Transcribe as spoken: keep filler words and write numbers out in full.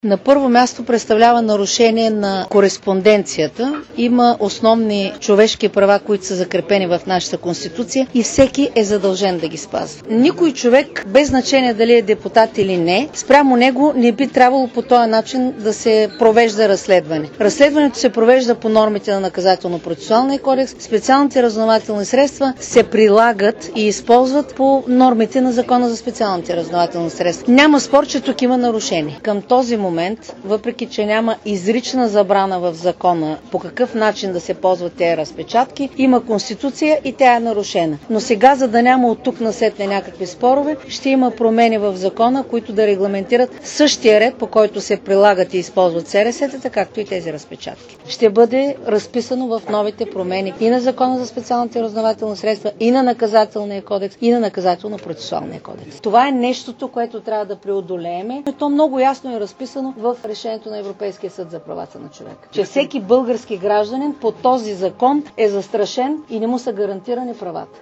На първо място представлява нарушение на кореспонденцията. Има основни човешки права, които са закрепени в нашата Конституция и всеки е задължен да ги спазва. Никой човек, без значение дали е депутат или не, спрямо него не би трябвало по този начин да се провежда разследване. Разследването се провежда по нормите на Наказателно-процесуалния кодекс. Специалните разузнавателни средства се прилагат и използват по нормите на Закона за специалните разузнавателни средства. Няма спор, че тук има нарушение. Към този момент момент, въпреки че няма изрична забрана в закона по какъв начин да се ползват тези разпечатки, има Конституция и тя е нарушена. Но сега, за да няма от тук насетне някакви спорове, ще има промени в закона, които да регламентират същия ред, по който се прилагат и използват СРС-тата, както и тези разпечатки. Ще бъде разписано в новите промени и на Закона за специалните разузнавателни средства, и на Наказателния кодекс, и на Наказателно-процесуалния кодекс. Това е нещото, което трябва да преодолееме. То много ясно е разписано в решението на Европейския съд за правата на човека. Че всеки български гражданин по този закон е застрашен и не му са гарантирани правата.